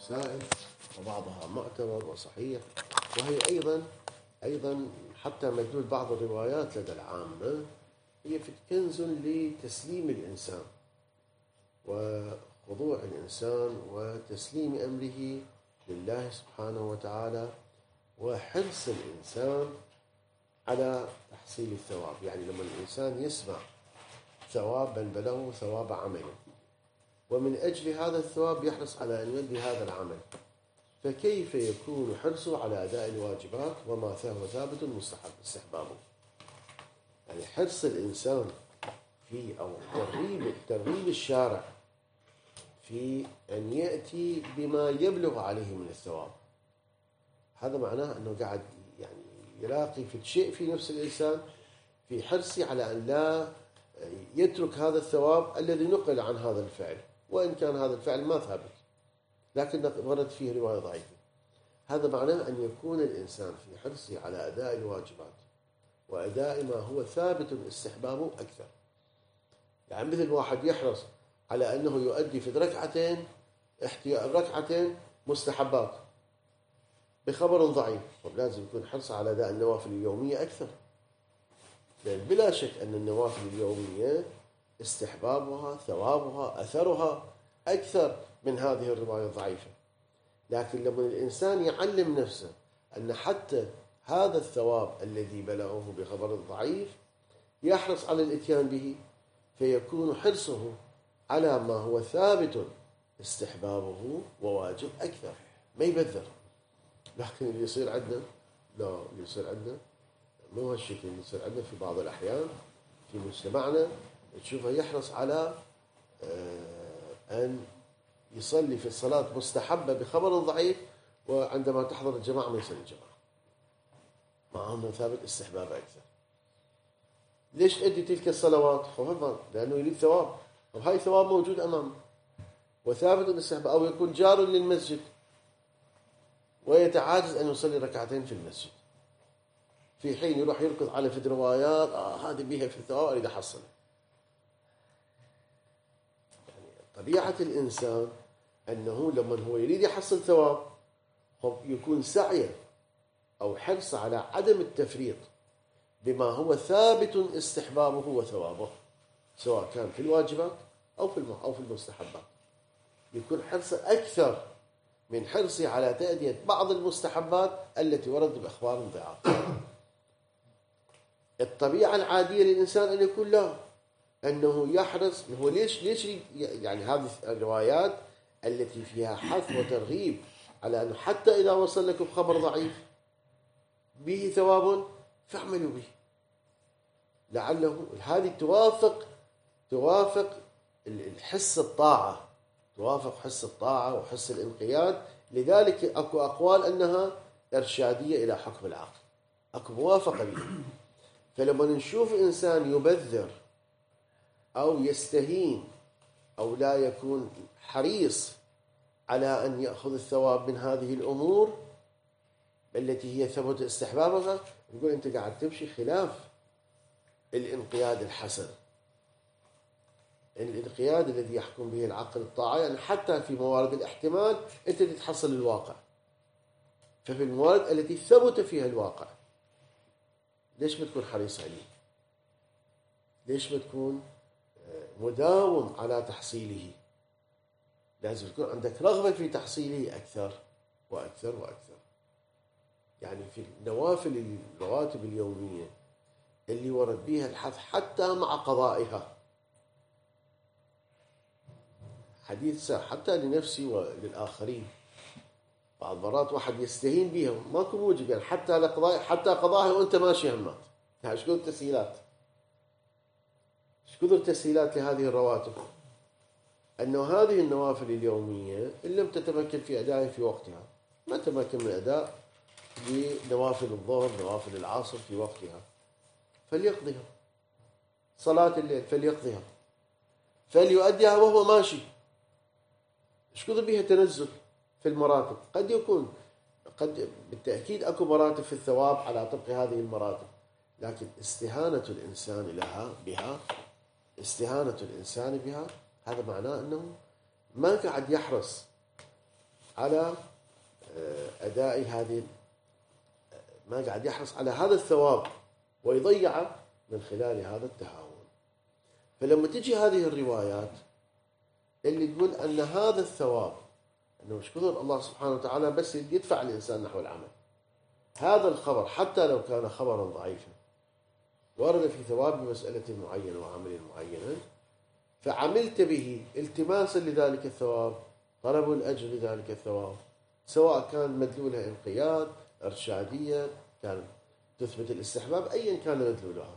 مسائل وبعضها معتبر وصحيح، وهي أيضا حتى مدلول بعض الروايات لدى العامة هي كنز لتسليم الإنسان وخضوع الإنسان وتسليم أمره لله سبحانه وتعالى وحرص الإنسان على تحصيل الثواب. يعني لما الإنسان يسمع ثواب بل بلغه ثواب عمله، ومن أجل هذا الثواب يحرص على أن يؤدي هذا العمل، فكيف يكون حرصه على أداء الواجبات وما هو ثابت مستحب استحبابه؟ يعني حرص الإنسان في أو ترغيب الشارع في أن يأتي بما يبلغ عليه من الثواب، هذا معناه أنه قاعد يعني يلاقي في شيء في نفس الإنسان في حرصه على أن لا يترك هذا الثواب الذي نقل عن هذا الفعل، وإن كان هذا الفعل ما ثابت لكن ورد فيه رواية ضعيفة. هذا معناه أن يكون الإنسان في حرصه على أداء الواجبات وأداء ما هو ثابت استحبابه أكثر. يعني مثل واحد يحرص على أنه يؤدي في ركعتين مستحبات بخبر ضعيف، لازم يكون حرص على أداء النوافل اليومية أكثر، لأن بلا شك أن النوافل اليومية استحبابها ثوابها أثرها أكثر من هذه الرواية الضعيفة. لكن لما الإنسان يعلم نفسه أن حتى هذا الثواب الذي بلغه بخبر ضعيف يحرص على الإتيان به، فيكون حرصه على ما هو ثابت استحبابه وواجب أكثر، ما يبذر. لكن اللي يصير عندنا اللي يصير عندنا مو هالشكل اللي يصير عندنا في بعض الأحيان في مجتمعنا، تشوفه يحرص على أن يصلي في الصلاة مستحبة بخبر ضعيف، وعندما تحضر الجماعة ما يصلي الجماعة مع أنه ثابت استحباب أكثر. ليش تؤدي تلك الصلوات؟ خوفا لأنه يريد ثواب، وهاي ثواب موجود أمامه وثابت الاستحباب، أو يكون جار للمسجد ويتعاجز أن يصلي ركعتين في المسجد، في حين يروح يركض على في روايات هذه بيها في الثواب أريد أحصل. يعني طبيعة الإنسان أنه لما هو يريد يحصل ثواب يكون سعيه أو حرص على عدم التفريط بما هو ثابت استحبابه وثوابه، سواء كان في الواجبات أو في المستحبات، يكون حرصه أكثر من حرصه على تأدية بعض المستحبات التي وردت بأخبار ضعاف. الطبيعة العادية للإنسان أن يكون لا، أنه يحرص. هو ليش يعني هذه الروايات التي فيها حث وترغيب على أنه حتى إذا وصل لكم خبر ضعيف به ثواب فاعملوا به، لعله هذه توافق الحس الطاعة، توافق حس الطاعة وحس الانقياد. لذلك أكو أقوال أنها إرشادية إلى حكم العقل، أكو موافقة به. فلما نشوف إنسان يبذر أو يستهين أو لا يكون حريص على أن يأخذ الثواب من هذه الأمور التي هي ثبت استحبابها، نقول أنت قاعد تمشي خلاف الانقياد الحسن، الانقياد الذي يحكم به العقل الطاعة. يعني حتى في موارد الاحتمال أنت تتحصل الواقع، ففي الموارد التي ثبت فيها الواقع ليش بتكون حريص عليه؟ ليش بتكون مداوم على تحصيله؟ لازم يكون عندك رغبة في تحصيله أكثر وأكثر وأكثر. يعني في النوافل الرواتب اليومية اللي ورد بها الحث حتى مع قضائها، حديث حتى لنفسي وللآخرين. بعض مرات واحد يستهين بها، ماكو موجب يعني حتى قضائها وأنت ماشي همات. يعني ايش كثر تسهيلات، ايش كثر تسهيلات لهذه الرواتب، أنه هذه النوافل اليومية إن لم تتمكن في أدائها في وقتها ما تمكن من أداء لنوافل الظهر نوافل العصر في وقتها، فليقضيها. صلاة الليل فليقضيها، فليؤديها وهو ماشي. ايش كثر بها تنزل في المراتب، قد بالتأكيد أكو مراتب في الثواب على طبق هذه المراتب، لكن استهانة الإنسان بها هذا معناه أنه ما قاعد يحرص على أداء هذه، ما قاعد يحرص على هذا الثواب ويضيعه من خلال هذا التهاون. فلما تجي هذه الروايات اللي تقول أن هذا الثواب أنه مش كثر الله سبحانه وتعالى بس يدفع الإنسان نحو العمل، هذا الخبر حتى لو كان خبرا ضعيفا ورد في ثواب مسألة معينة وعمل معين، فعملت به التماسا لذلك الثواب، طلب الأجر لذلك الثواب، سواء كان مدلولها انقياد، إرشادية، كان تثبت الاستحباب، أيا كان مدلولها.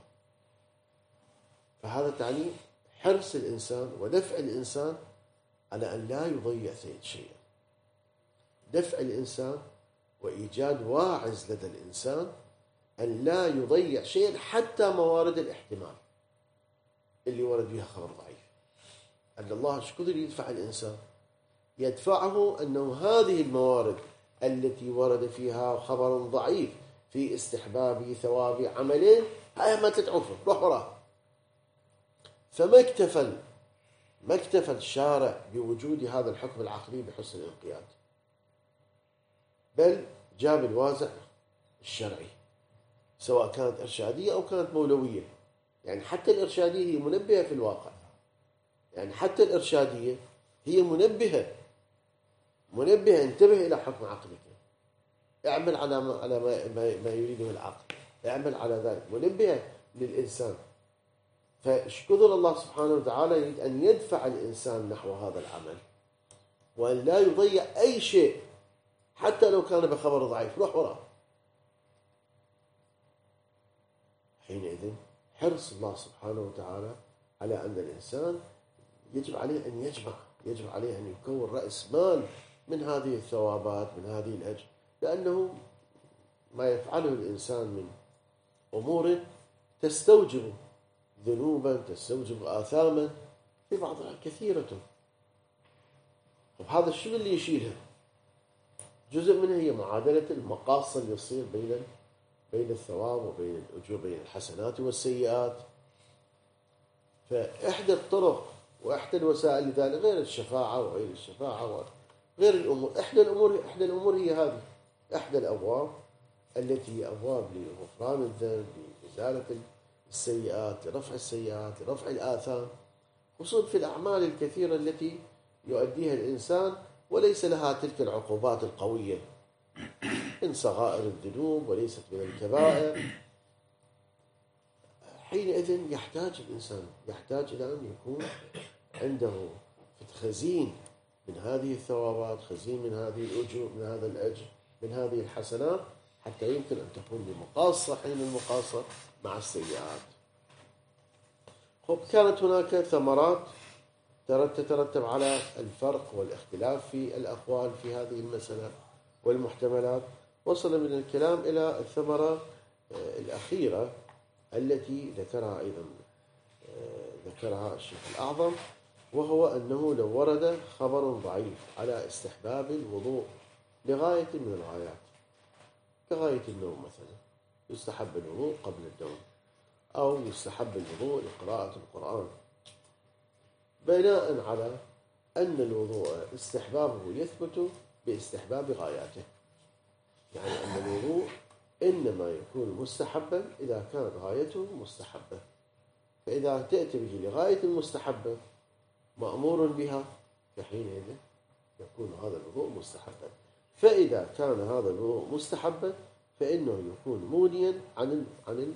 فهذا تعني حرص الإنسان ودفع الإنسان على أن لا يضيع شيئا، دفع الإنسان وإيجاد واعز لدى الإنسان أن لا يضيع شيئا حتى موارد الاحتمال اللي ورد فيها خبر ضعيف. أن الله شكذا يدفع الإنسان، يدفعه أنه هذه الموارد التي ورد فيها خبر ضعيف في استحباب ثواب عملين، هاي ما تتعوفه، روح وراها. فما اكتفى الشارع بوجود هذا الحكم العقلي بحسن الانقياد، بل جاب الوازع الشرعي، سواء كانت إرشادية أو كانت مولوية. يعني حتى الإرشادية هي منبهة في الواقع، يعني حتى الإرشادية هي منبهة، انتبه إلى حكم عقلك، اعمل على ما يريده العقل، اعمل على ذلك، منبهة للإنسان. فاشكر الله سبحانه وتعالى يريد أن يدفع الإنسان نحو هذا العمل، وأن لا يضيع أي شيء حتى لو كان بخبر ضعيف، روح وراه. حينئذ حرص الله سبحانه وتعالى على أن الإنسان يجب عليه أن يجب عليه أن يكون رأس مال من هذه الثوابات، من هذه الأجر، لأنه ما يفعله الإنسان من أمور تستوجب ذنوبا، تستوجب آثاما، في بعضها كثيرة. طب هذا الشيء اللي يشيلها جزء منها هي معادلة المقاصة اللي يصير بين الثواب وبين الأجور، بين الحسنات والسيئات. فإحدى الطرق وإحدى الوسائل لذلك غير الشفاعة وغير الشفاعة وغير الأمور، إحدى الأمور هي هذه، إحدى الأبواب التي هي أبواب لغفران الذنب، لإزالة السيئات، لرفع السيئات، لرفع الآثام، خصوصا في الأعمال الكثيرة التي يؤديها الإنسان وليس لها تلك العقوبات القوية من صغائر الذنوب وليست من الكبائر. حينئذ يحتاج الإنسان إلى أن يكون عنده خزين من هذه الثوابات، خزين من هذه الأجور، من هذا الأجر، من هذه الحسنات، حتى يمكن أن تكون لمقاصة حين المقاصة مع السيئات. كانت هناك ثمرات تترتب على الفرق والاختلاف في الأقوال في هذه المسألة والمحتملات. وصل من الكلام إلى الثمرة الأخيرة التي ذكرها الشيخ الأعظم، وهو أنه لو ورد خبر ضعيف على استحباب الوضوء لغاية من الغايات، كغاية النوم مثلا، يستحب الوضوء قبل النوم، أو يستحب الوضوء لقراءة القرآن، بناء على أن الوضوء استحبابه يثبت باستحباب غاياته. يعني أن الوضوء إنما يكون مستحبا إذا كانت غايته مستحبة، فإذا تأتي به لغاية المستحبة مأمور بها، فحينئذ يكون هذا الوضوء مستحبا. فإذا كان هذا الوضوء مستحبا فإنه يكون مغنيا عن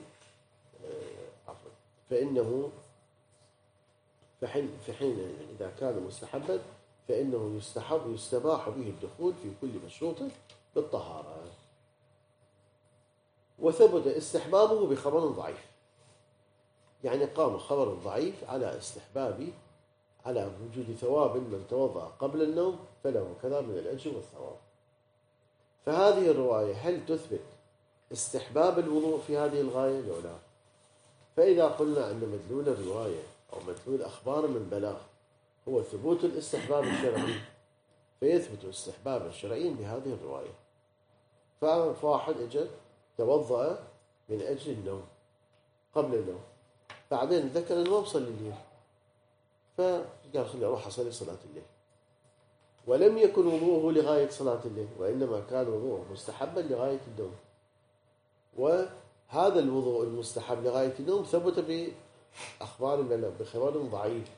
فحين إذا كان مستحبا فإنه يستباح به الدخول في كل مشروط بالطهارة. وثبت استحبابه بخبر ضعيف، يعني قام خبر ضعيف على وجود ثواب من توضأ قبل النوم فله كذا من الأجر والثواب. فهذه الرواية هل تثبت استحباب الوضوء في هذه الغاية لو لا؟ فإذا قلنا أن مدلول الرواية أو مدلول أخبار من بلاغ هو ثبوت الاستحباب الشرعي، فيثبت استحباب الشرعي بهذه الرواية. فواحد اجى توضأ من أجل النوم قبل النوم، بعدين ذكر أنه ما بصلي الليل، فقال خلي أروح أصلي صلاة الليل، ولم يكن وضوءه لغاية صلاة الليل، وإنما كان وضوءه مستحبا لغاية النوم، وهذا الوضوء المستحب لغاية النوم ثبت بأخبار بخبر ضعيف،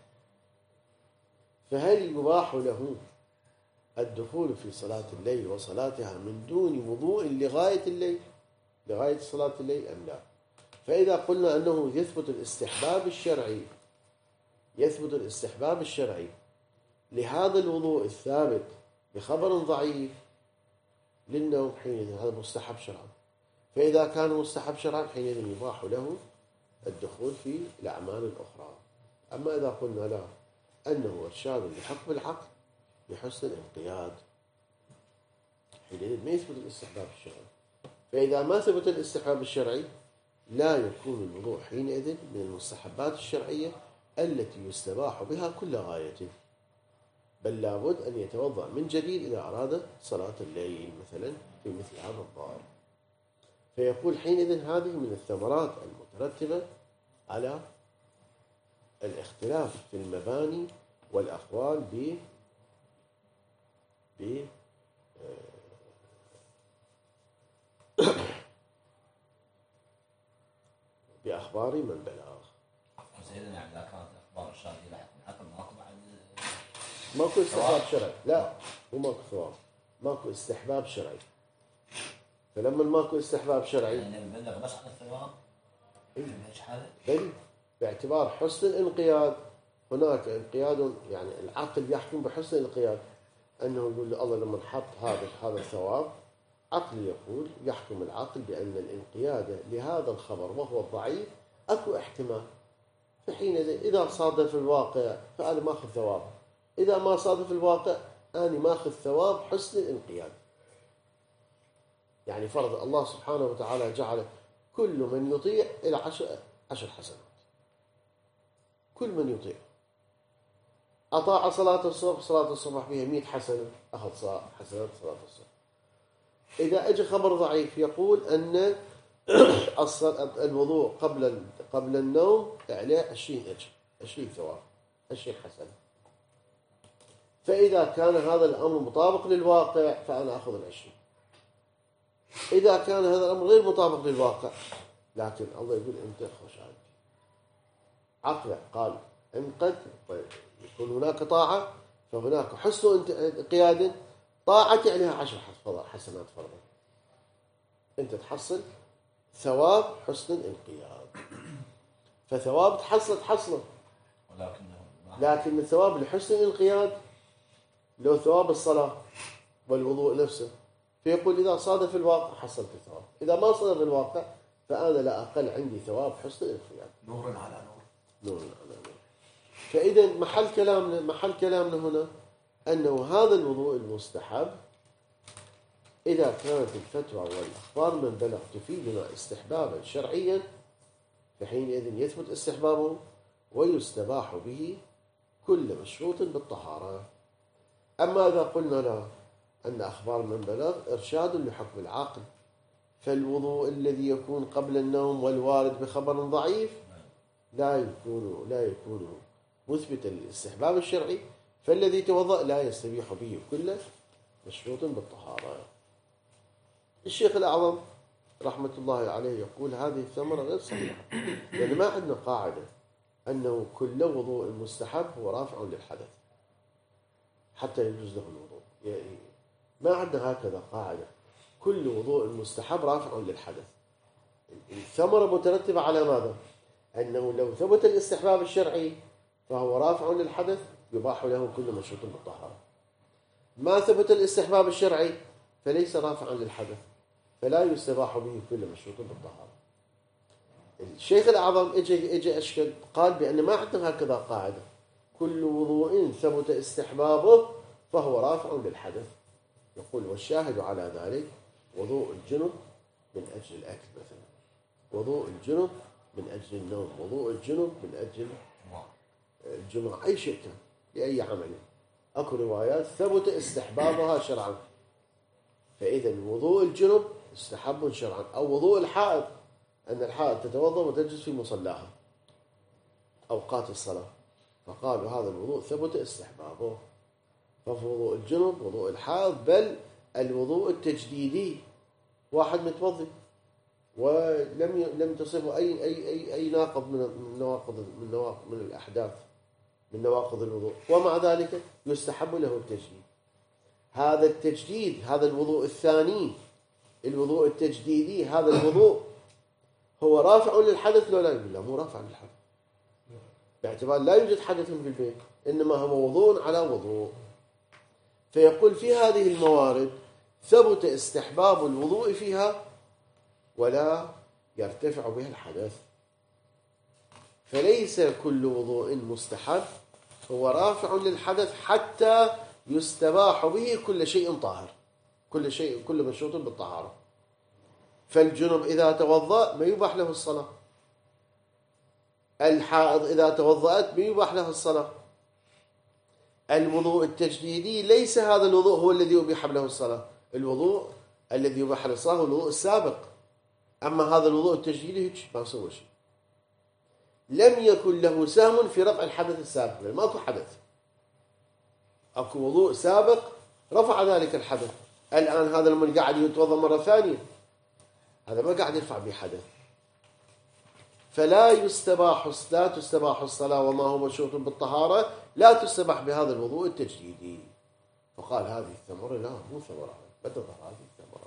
فهل يباح له الدخول في صلاة الليل وصلاتها من دون وضوء لغاية الليل، لغاية صلاة الليل أم لا؟ فإذا قلنا أنه يثبت الاستحباب الشرعي لهذا الوضوء الثابت بخبر ضعيف للنوم، حينئذ هذا مستحب شرعا. فإذا كان مستحب شرعا حينئذ يباح له الدخول في الأعمال الأخرى. أما إذا قلنا لا، أنه إرشاد لحكم العقل بحسن الانقياد، حينئذ ما يثبت الاستحباب الشرعي. فإذا ما ثبت الاستحباب الشرعي لا يكون الوضوء حينئذ من المستحبات الشرعية التي يستباح بها كل غاية، بل لابد أن يتوضأ من جديد إذا أراد صلاة الليل مثلا في مثل هذا الظاهر. فيقول حينئذ هذه من الثمرات المترتبة على الاختلاف في المباني والأقوال بأخبار من بلغ. سيدنا يعني إذا كانت أخبار الشاذة لحق العقل ماكو بعد ماكو استحباب شرعي، لا مو ماكو ثواب، ماكو استحباب شرعي. فلما ماكو استحباب شرعي يعني نبلغ بس عن الثواب بل باعتبار حسن الانقياد، هناك انقياد يعني العقل يحكم بحسن الانقياد، أنه يقول الله لما حط هذا الثواب، عقل يقول يحكم العقل بأن الانقياد لهذا الخبر وهو الضعيف أكو احتمال، فحينئذ إذا صادف الواقع فأنا ماخذ ثواب، إذا ما صادف الواقع أنا ماخذ ثواب حسن الانقياد. يعني فرض الله سبحانه وتعالى جعل كل من يطيع إلى 10 حسنات، كل من يطيع أطاع صلاة الصبح بها 100 حسنة، أخذ حسنات صلاة الصبح. إذا أجى خبر ضعيف يقول أن الوضوء قبل النوم عليه 20 أجر، 20 ثواب، 20 حسنة. فإذا كان هذا الأمر مطابق للواقع فأنا أخذ 20. إذا كان هذا الأمر غير مطابق للواقع، لكن الله يقول أنت خوش عندي، عقله قال إن قد يكون هناك طاعة فهناك حسن انقياد، طاعتي عليها 10 حسنات فرضا، أنت تحصل ثواب حسن الانقياد، فثواب تحصله، لكن الثواب لحسن الانقياد لو ثواب الصلاة والوضوء نفسه، فيقول إذا صادف الواقع حصلت الثواب، إذا ما صادف الواقع فأنا لا أقل عندي ثواب حسن الانقياد. نور على نور، نور على نور. فإذا محل كلامنا هنا أنه هذا الوضوء المستحب إذا كانت الفتوى والأخبار من بلغ تفيدنا استحبابا شرعيا فحينئذ يثبت استحبابه ويستباح به كل مشروط بالطهارة. أما إذا قلنا لا، أن أخبار من بلغ إرشاد لحكم العقل، فالوضوء الذي يكون قبل النوم والوارد بخبر ضعيف لا يكون مثبتا للاستحباب الشرعي، فالذي توضأ لا يستبيح به كل مشروط بالطهارة. الشيخ الأعظم رحمة الله عليه يقول هذه الثمرة غير صحيحة، يعني ما عندنا قاعدة أنه كل وضوء مستحب هو رافع للحدث حتى يجوز له الوضوء، يعني ما عندنا هكذا قاعدة كل وضوء مستحب رافع للحدث. الثمرة مترتبة على ماذا؟ أنه لو ثبت الاستحباب الشرعي فهو رافع للحدث يباح له كل مشروط بالطهارة. ما ثبت الاستحباب الشرعي فليس رافعا للحدث فلا يستباح به كل مشروط بالطهارة. الشيخ الأعظم اجى أشكل قال بأن ما عندنا هكذا قاعدة كل وضوء ثبت استحبابه فهو رافع للحدث. يقول والشاهد على ذلك وضوء الجنب من أجل الأكل مثلا، وضوء الجنب من أجل النوم، وضوء الجنب من أجل الجماع، أي شيء كان لأي عمل، أكو روايات ثبت استحبابها شرعا. فإذا وضوء الجنب استحب شرعا، أو وضوء الحائض أن الحائض تتوضأ وتجلس في مصلاها أوقات الصلاة، فقالوا هذا الوضوء ثبت استحبابه رفع وضوء الجنب، وضوء الحائض، بل الوضوء التجديدي. واحد متوضي ولم تصبه أي ناقض من الأحداث، من نواقض الوضوء، ومع ذلك يستحب له التجديد. هذا التجديد، هذا الوضوء الثاني، الوضوء التجديدي، هذا الوضوء هو رافع للحدث لو لا يقول لا مو رافع للحدث، باعتبار لا يوجد حدث في البيت، إنما هو وضوء على وضوء. فيقول في هذه الموارد ثبت استحباب الوضوء فيها ولا يرتفع بها الحدث. فليس كل وضوء مستحب هو رافع للحدث حتى يستباح به كل شيء طاهر، كل مشروط بالطهارة. فالجنب إذا توضأ ما يباح له الصلاة، الحائض إذا توضأت ما يباح له الصلاة. الوضوء التجديدي ليس هذا الوضوء هو الذي يبيح له الصلاة، الوضوء الذي يباح له الصلاة هو الوضوء السابق. أما هذا الوضوء التجديدي ما سوى شيء، لم يكن له سهم في رفع الحدث السابق، لأن ماكو حدث، أكو وضوء سابق رفع ذلك الحدث. الآن هذا لما قاعد يتوضأ مرة ثانية هذا ما قاعد يرفع به حدث. فلا تستباح الصلاة وما هو مشروط بالطهارة، لا تستباح بهذا الوضوء التجديدي. فقال هذه الثمرة لا مو ثمرة، لا تظهر هذه الثمرة.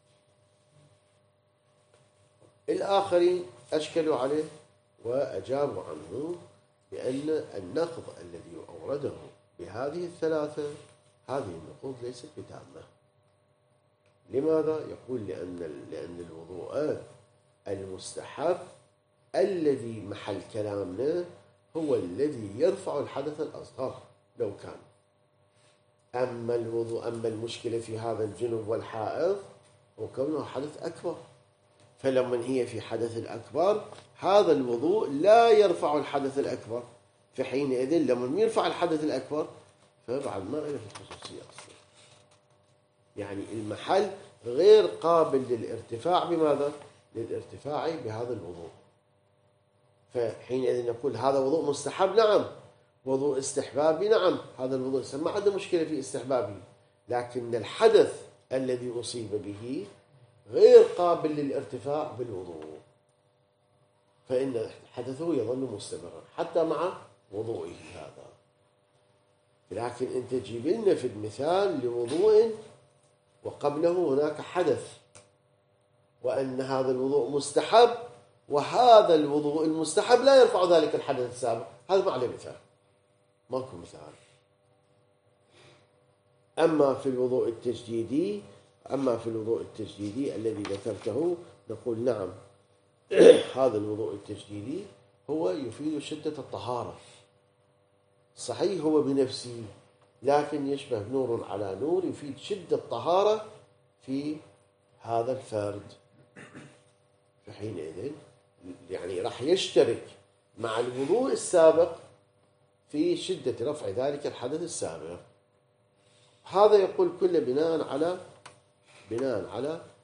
الآخرين أشكلوا عليه وأجابوا عنه بأن النقض الذي أورده بهذه الثلاثة هذه النقوض ليست بتامة. لماذا؟ يقول لأن الوضوء المستحب الذي محل كلامنا هو الذي يرفع الحدث الأصغر لو كان. أما المشكلة في هذا الجنب والحائض هو كونه حدث أكبر، فلما هي في حدث الأكبر هذا الوضوء لا يرفع الحدث الأكبر، فحينئذ لما يرفع الحدث الأكبر فبعد ما له الخصوصية أصلا، يعني المحل غير قابل للارتفاع. بماذا؟ للارتفاع بهذا الوضوء. فحينئذ نقول هذا وضوء مستحب، نعم، وضوء استحبابي، نعم، هذا الوضوء ما عنده مشكلة في استحبابه، لكن الحدث الذي أصيب به غير قابل للارتفاع بالوضوء، فإن حدثه يظل مستمرا حتى مع وضوئه هذا. لكن أنت تجيب لنا في المثال لوضوء وقبله هناك حدث، وأن هذا الوضوء مستحب، وهذا الوضوء المستحب لا يرفع ذلك الحدث السابق، هذا ما عليه مثال، ماكو مثال. أما في الوضوء التجديدي الذي ذكرته نقول نعم هذا الوضوء التجديدي هو يفيد شدة الطهارة، صحيح هو بنفسه لكن يشبه نور على نور، يفيد شدة الطهارة في هذا الفرد. فحينئذ يعني راح يشترك مع الوضوء السابق في شدة رفع ذلك الحدث السابق. هذا يقول كله بناء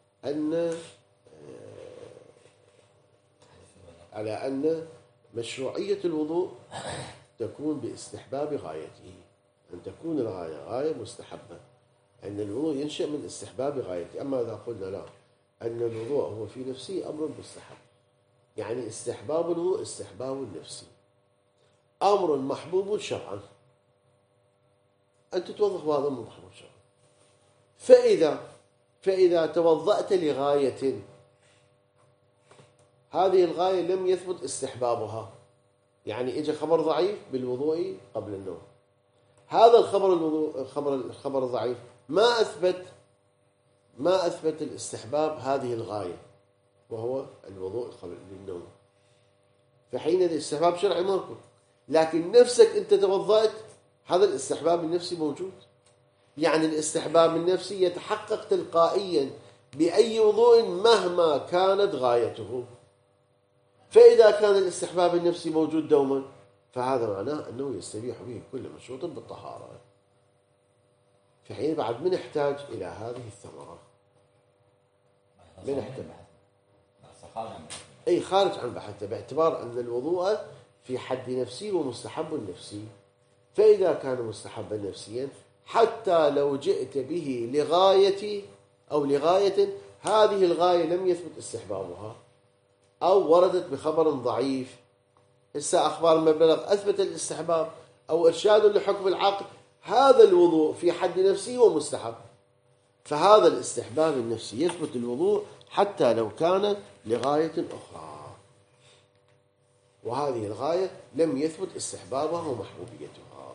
على أن مشروعية الوضوء تكون باستحباب غايته، أن تكون الغاية غاية مستحبة، أن الوضوء ينشأ من استحباب غايته. أما إذا قلنا لا، أن الوضوء هو في نفسه أمر مستحب، يعني استحباب الوضوء استحباب نفسي، أمر محبوب شرعا، أن تتوضأ وهذا أمر محبوب شرعا. فإذا توضأت لغاية هذه الغاية لم يثبت استحبابها، يعني إجا خبر ضعيف بالوضوء قبل النوم، هذا الخبر الضعيف ما أثبت الاستحباب هذه الغاية وهو الوضوء قبل النوم، فحينئذ الاستحباب شرعي ماكو، لكن نفسك أنت توضأت هذا الاستحباب النفسي موجود. يعني الاستحباب النفسي يتحقق تلقائيا بأي وضوء مهما كانت غايته. فإذا كان الاستحباب النفسي موجود دوما فهذا معناه أنه يستبيح به كل مشروط بالطهارة. في حين بعد من يحتاج إلى هذه الثمرة، من يحتاج أي خارج عن بحثه، باعتبار أن الوضوء في حد نفسه ومستحب نفسي. فإذا كان مستحبا نفسيا حتى لو جئت به لغاية أو لغاية هذه الغاية لم يثبت استحبابها أو وردت بخبر ضعيف. هسه أخبار المبلغ أثبت الاستحباب أو إرشاد لحكم العقل، هذا الوضوء في حد نفسه هو مستحب، فهذا الاستحباب النفسي يثبت الوضوء حتى لو كان لغاية أخرى، وهذه الغاية لم يثبت استحبابها ومحبوبيتها.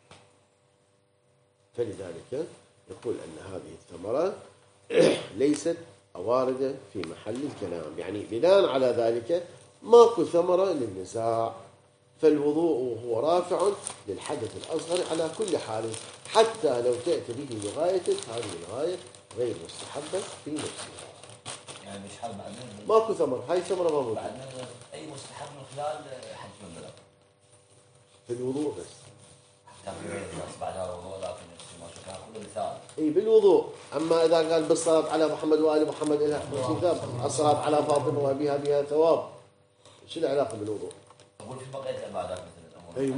فلذلك يقول أن هذه الثمرة ليست واردة في محل الكلام، يعني بناء على ذلك ماكو ثمرة للنزاع، فالوضوء هو رافع للحدث الأصغر على كل حال حتى لو تأتي به لغاية، هذه الغاية غير مستحبة في نفسها. يعني مش حل بعد ماكو ثمرة، هاي ثمرة ما موجودة. بعد أي مستحب من خلال حج المبلغ في الوضوء بس. حتى في الناس بعدها وضوء، لكن ما شفناه كله مثال. اي بالوضوء، اما اذا قال بالصلاة على محمد وآل محمد لها ثواب، الصلاة على فاطمة وابيها بها ثواب، شو العلاقة بالوضوء؟ أقول في بقية العبادات مثل الأمور. اي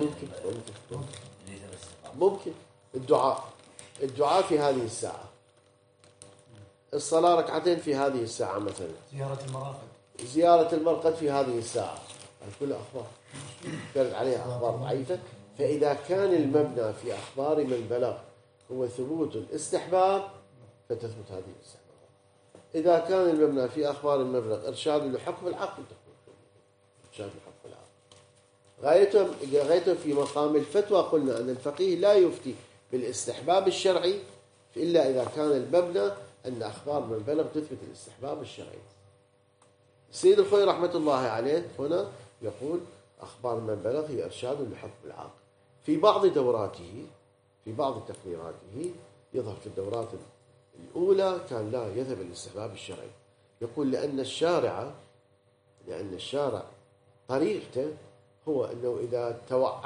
ممكن الدعاء في هذه الساعة، الصلاة ركعتين في هذه الساعة مثلا، زيارة المرقد في هذه الساعة، كل أخبار كانت عليها أخبار ضعيفة. فإذا كان المبنى في أخبار من بلغ هو ثبوت الاستحباب فتثبت هذه الاستحباب. إذا كان المبنى في أخبار المبلغ إرشاد لحكم العقل تكون إرشاد لحكم العقل. غايته في مقام الفتوى قلنا أن الفقيه لا يفتي بالاستحباب الشرعي إلا إذا كان المبنى أن أخبار من بلغ تثبت الاستحباب الشرعي. السيد الخوي رحمة الله عليه هنا يقول أخبار من بلغ هي إرشاد لحكم العقل. في بعض دوراته، في بعض تقريراته يظهر في الدورات الأولى كان لا يذهب الاستحباب الشرعي، يقول لأن الشارع طريقته هو أنه إذا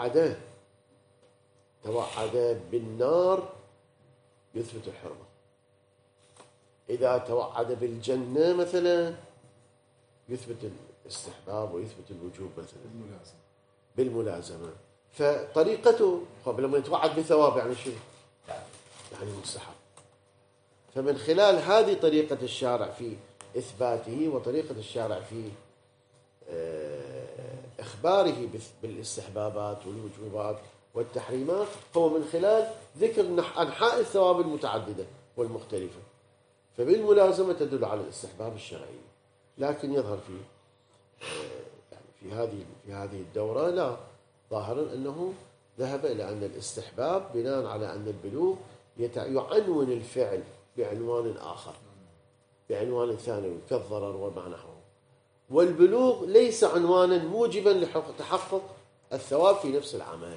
توعد بالنار يثبت الحرمة، إذا توعد بالجنة مثلا يثبت الاستحباب ويثبت الوجوب مثلا بالملازمة. فطريقته لما يتوعد بثواب يعني شو؟ يعني مستحب. فمن خلال هذه طريقة الشارع في إثباته وطريقة الشارع في إخباره بالاستحبابات والوجوبات والتحريمات هو من خلال ذكر أنحاء الثواب المتعددة والمختلفة، فبالملازمة تدل على الاستحباب الشرعي. لكن يظهر يعني في هذه الدورة لا، ظاهرا أنه ذهب إلى أن الاستحباب بناء على أن البلوغ يعنون الفعل بعنوان آخر، بعنوان ثانوي كالضرر وما نحوه، والبلوغ ليس عنوانا موجبا لتحقق الثواب في نفس العمل.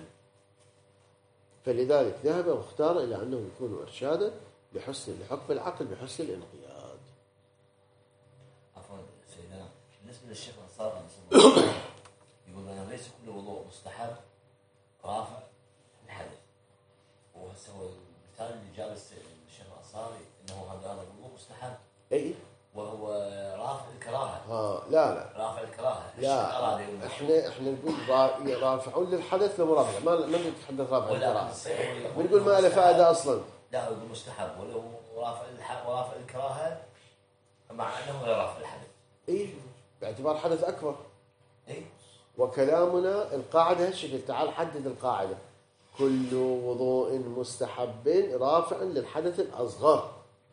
فلذلك ذهب واختار إلى أنه يكون إرشادا لحكم العقل بحسن الانقياد. عفوا سيدنا، بالنسبة للشيخ الأنصاري يقول أنه ليس كل وضوء مستحب رافع الحدث، وهسه هو المثال اللي جاب الشيخ الأنصاري أنه هذا الوضوء مستحب أي وهو رافع الكراهة. لا رافع الكراهة. لا، احنا نقول رافعون للحدث لو رافع، ما نتحدث رافع الكراهة، بنقول ما له فائدة أصلا. لا هو مستحب ولو رافع الكراهة مع أنه غير رافع الحدث. باعتبار حدث أكبر. إيه. وكلامنا القاعدة هالشكل، تعال حدد القاعدة: كل وضوء مستحب رافع للحدث الأصغر،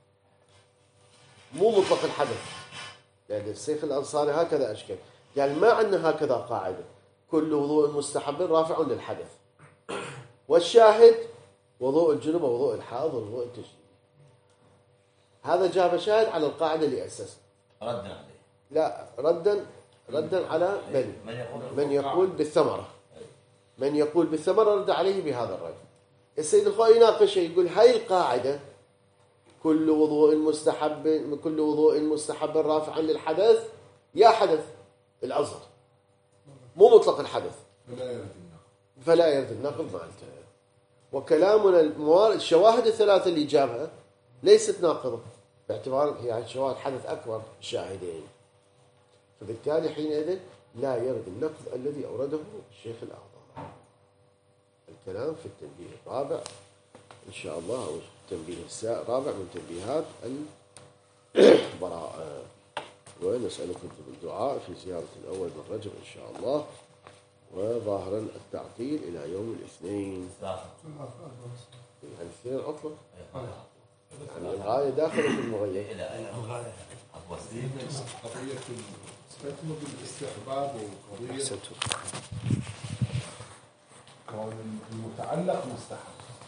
مو مطلق الحدث. يعني الشيخ الأنصاري هكذا أشكل، يعني ما عندنا هكذا قاعدة كل وضوء مستحب رافع للحدث، والشاهد وضوء الجنوب ووضوء الحائض ووضوء التجديد. هذا جاب شاهد على القاعدة اللي أسسها. ردا عليه. لا، ردا على من يقول بالثمرة. من يقول بالثمرة رد عليه بهذا الرد. السيد الخوئي يناقشه يقول هاي القاعدة كل وضوء مستحب رافعا للحدث يا حدث الأصغر، مو مطلق الحدث، فلا يرد النقل مالته. وكلامنا الشواهد الثلاثة اللي جابها ليست ناقضة باعتبار هي شواهد حدث أكبر شاهدين، فبالتالي حينئذ لا يرد النقد الذي أورده الشيخ الأعظم. الكلام في التنبيه الرابع إن شاء الله، أو التنبيه الرابع من تنبيهات البراءة. ونسألكم بالدعاء في زيارة الأول من رجب إن شاء الله، وظاهرا التعطيل إلى يوم الاثنين. يعني الاثنين عطلة، يعني الغاية داخلة في المغيب. قضية الاستحباب وقضية كون المتعلق مستحب.